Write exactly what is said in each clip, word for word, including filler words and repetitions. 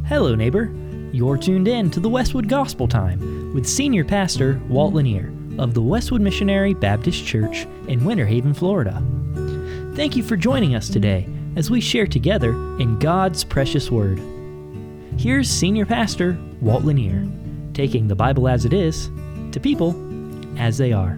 Hello, neighbor. You're tuned in to the Westwood Gospel Time with Senior Pastor Walt Lanier of the Westwood Missionary Baptist Church in Winter Haven, Florida. Thank you for joining us today as we share together in God's precious Word. Here's Senior Pastor Walt Lanier, taking the Bible as it is to people as they are.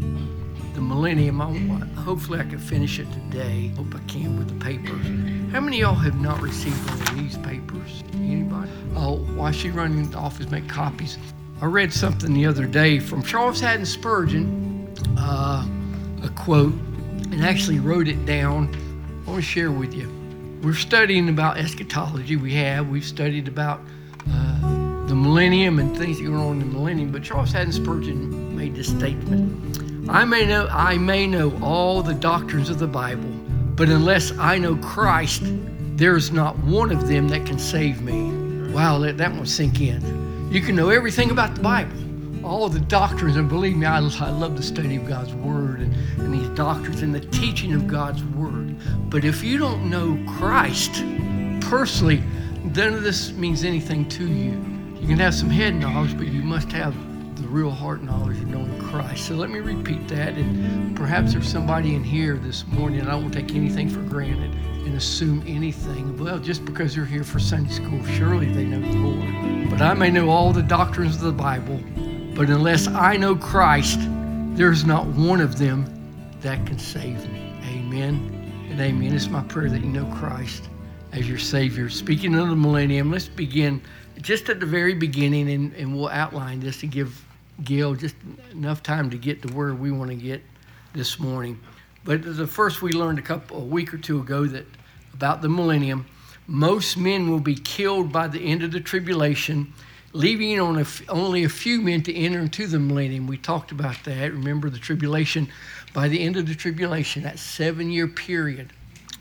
The millennium, I, hopefully I can finish it today. Hope I can with the papers. How many of y'all have not received one of these papers? Anybody? Oh, while she running the office, make copies. I read something the other day from Charles Haddon Spurgeon, uh, a quote, and actually wrote it down. I want to share with you. We're studying about eschatology. We have. We've studied about uh, the millennium and things that go on in the millennium. But Charles Haddon Spurgeon made this statement. I may know, I may know all the doctrines of the Bible, but unless I know Christ, there is not one of them that can save me. Wow, let that one sink in. You can know everything about the Bible, all the doctrines, and believe me, I, I love the study of God's Word and, and these doctrines and the teaching of God's Word. But if you don't know Christ personally, none of this means anything to you. You can have some head knowledge, but you must have the real heart knowledge of knowing Christ. So let me repeat that, and perhaps there's somebody in here this morning, and I won't take anything for granted and assume anything. Well, just because they're here for Sunday school, surely they know the Lord. But I may know all the doctrines of the Bible, but unless I know Christ, there's not one of them that can save me. Amen and amen. It's my prayer that you know Christ as your Savior. Speaking of the millennium, let's begin just at the very beginning, and, and we'll outline this to give Gail just enough time to get to where we want to get this morning. But the first we learned a couple a week or two ago that about the millennium, most men will be killed by the end of the tribulation, leaving on a, only a few men to enter into the millennium. We talked about that. Remember the tribulation, by the end of the tribulation, that seven-year period,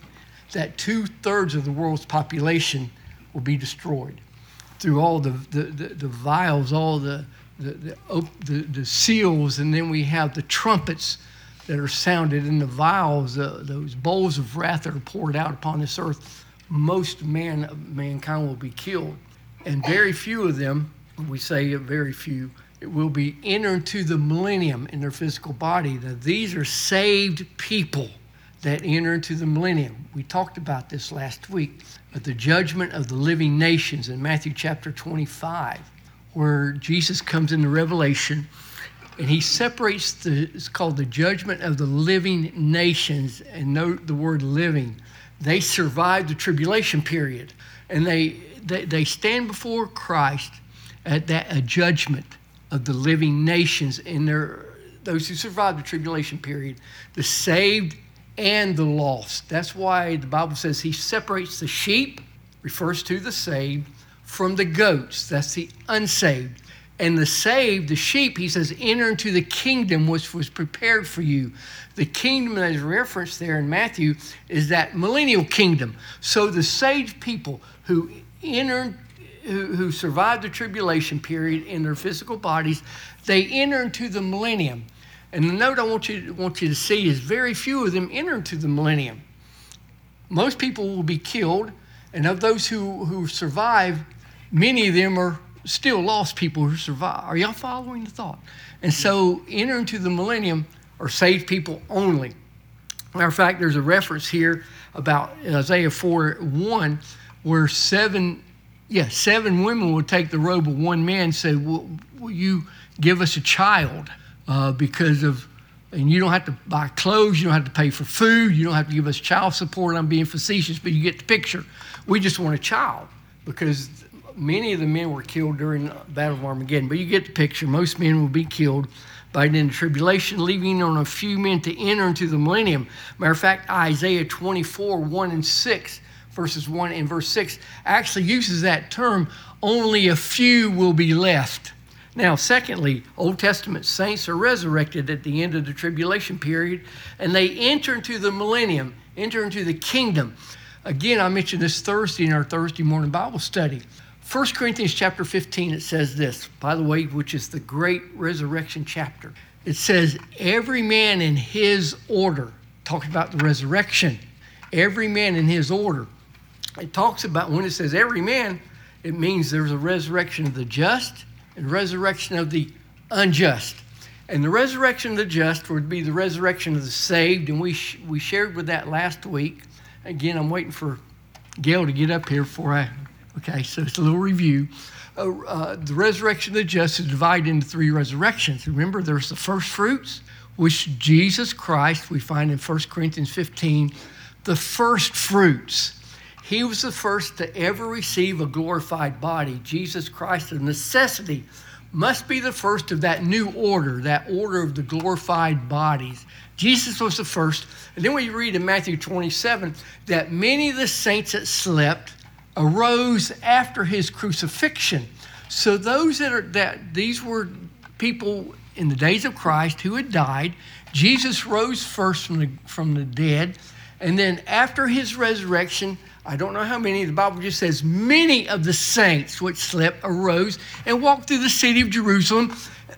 that two-thirds of the world's population will be destroyed through all the, the, the, the vials, all the the, the, the the seals, and then we have the trumpets that are sounded, and the vials, uh, those bowls of wrath that are poured out upon this earth. Most man, mankind will be killed. And very few of them, we say very few, it will be enter into the millennium in their physical body. Now, these are saved people that enter into the millennium. We talked about this last week, at the judgment of the living nations in Matthew chapter twenty-five, where Jesus comes into Revelation, and he separates the, it's called the judgment of the living nations, and note the word living. They survived the tribulation period, and they They, they stand before Christ at that a judgment of the living nations, in their those who survived the tribulation period, the saved and the lost. That's why the Bible says he separates the sheep, refers to the saved, from the goats. That's the unsaved. And the saved, the sheep, he says, enter into the kingdom which was prepared for you. The kingdom that is referenced there in Matthew is that millennial kingdom. So the saved people who enter, who, who survived the tribulation period in their physical bodies, they enter into the millennium. And the note I want you, want you to see is very few of them enter into the millennium. Most people will be killed, and of those who, who survive, many of them are still lost people who survive. Are y'all following the thought? And so enter into the millennium are saved people only. Matter of fact, there's a reference here about Isaiah four one, where seven, yeah, seven women will take the robe of one man and say, will, will you give us a child? Uh, because of, and you don't have to buy clothes, you don't have to pay for food, you don't have to give us child support. I'm being facetious, but you get the picture. We just want a child, because many of the men were killed during the Battle of Armageddon. But you get the picture. Most men will be killed by the end of tribulation, leaving on a few men to enter into the millennium. Matter of fact, Isaiah twenty-four, one and six, verses one and verse six, actually uses that term, only a few will be left. Now, secondly, Old Testament saints are resurrected at the end of the tribulation period, and they enter into the millennium, enter into the kingdom. Again, I mentioned this Thursday in our Thursday morning Bible study. First Corinthians chapter fifteen, it says this, by the way, which is the great resurrection chapter. It says, every man in his order, talking about the resurrection, every man in his order. It talks about, when it says every man, It means there's a resurrection of the just and resurrection of the unjust. And the resurrection of the just would be the resurrection of the saved, and we sh- we shared with that last week. Again, I'm waiting for Gail to get up here before I, okay, so it's a little review. Uh, uh, the resurrection of the just is divided into three resurrections. Remember, there's the first fruits, which Jesus Christ, we find in First Corinthians fifteen, the first fruits. He was the first to ever receive a glorified body. Jesus Christ, of necessity, must be the first of that new order, that order of the glorified bodies. Jesus was the first. And then we read in Matthew twenty-seven that many of the saints that slept arose after his crucifixion. So those that are, that these were people in the days of Christ who had died. Jesus rose first from the, from the dead. And then after his resurrection, I don't know how many, the Bible just says many of the saints which slept arose and walked through the city of Jerusalem.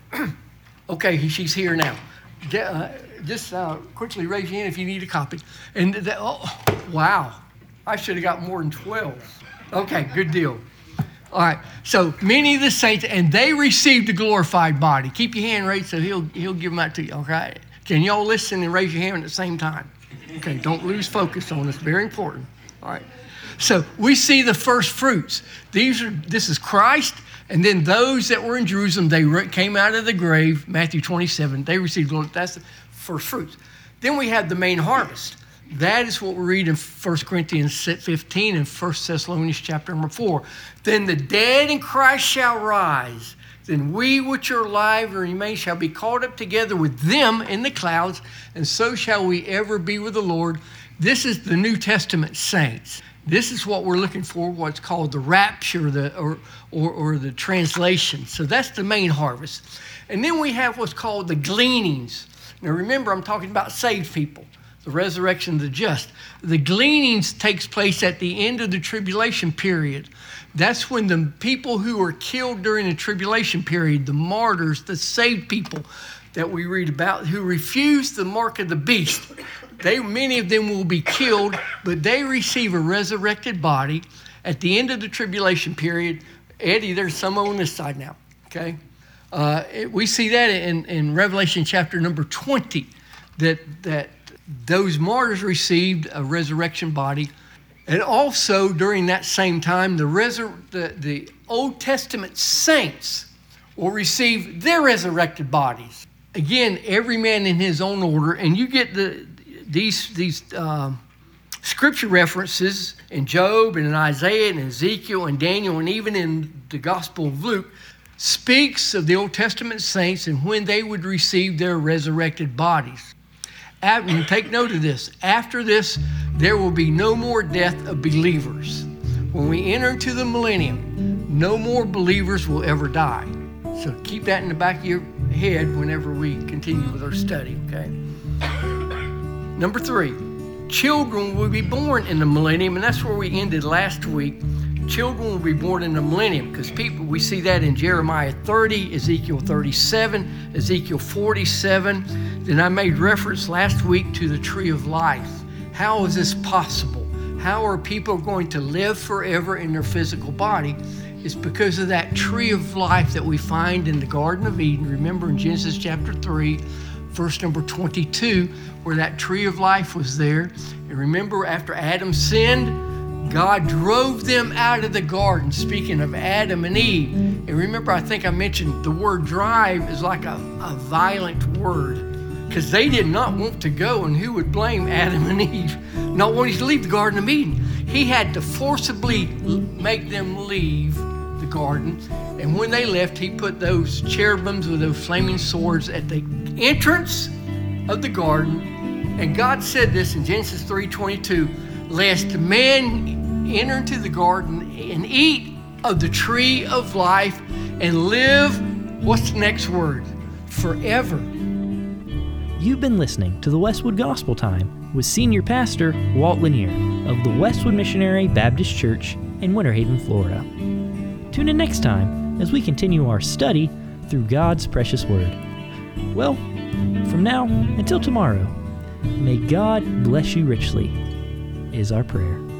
Okay, she's here now. Uh, just uh, quickly raise your hand if you need a copy. And the, oh, wow, I should have got more than twelve. Okay, good deal. All right, so many of the saints, and they received a glorified body. Keep your hand raised so he'll he'll give them out to you, okay? Can y'all listen and raise your hand at the same time? Okay, don't lose focus on this, very important. All right, so we see the first fruits. These are, this is Christ, and then those that were in Jerusalem, they re- came out of the grave, Matthew twenty-seven, they received glory. That's the first fruits. Then we have the main harvest. That is what we read in First Corinthians fifteen and First Thessalonians chapter number four. Then the dead in Christ shall rise. Then we which are alive and remain shall be caught up together with them in the clouds, and so shall we ever be with the Lord. This is the New Testament saints. This is what we're looking for, what's called the rapture the, or, or, or the translation. So that's the main harvest. And then we have what's called the gleanings. Now remember, I'm talking about saved people. The resurrection of the just. The gleanings takes place at the end of the tribulation period. That's when the people who were killed during the tribulation period, the martyrs, the saved people that we read about, who refused the mark of the beast, they many of them will be killed, but they receive a resurrected body at the end of the tribulation period. Eddie, there's some on this side now, okay? Uh, it, we see that in, in Revelation chapter number twenty, that that those martyrs received a resurrection body. And also during that same time, the, resur- the, the Old Testament saints will receive their resurrected bodies. Again, every man in his own order. And you get the these, these uh, scripture references in Job and in Isaiah and Ezekiel and Daniel and even in the Gospel of Luke speaks of the Old Testament saints and when they would receive their resurrected bodies. And take note of this. After this, there will be no more death of believers. When we enter into the millennium, no more believers will ever die. So keep that in the back of your head whenever we continue with our study, okay? Number three, children will be born in the millennium, and that's where we ended last week. Children will be born in the millennium because people, we see that in Jeremiah thirty, Ezekiel thirty-seven, Ezekiel forty-seven. Then I made reference last week to the tree of life. How is this possible? How are people going to live forever in their physical body? It's because of that tree of life that we find in the Garden of Eden. Remember in Genesis chapter three, verse number twenty-two, where that tree of life was there. And remember, after Adam sinned, God drove them out of the garden, speaking of Adam and Eve. And remember, I think I mentioned the word drive is like a, a violent word because they did not want to go, and who would blame Adam and Eve not wanting to leave the Garden of Eden? He had to forcibly make them leave the garden. And when they left, he put those cherubims with those flaming swords at the entrance of the garden. And God said this in Genesis three twenty-two, lest man enter into the garden and eat of the tree of life and live, what's the next word? Forever. You've been listening to the Westwood Gospel Time with Senior Pastor Walt Lanier of the Westwood Missionary Baptist Church in Winter Haven, Florida. Tune in next time as we continue our study through God's precious Word. Well, from now until tomorrow, may God bless you richly, is our prayer.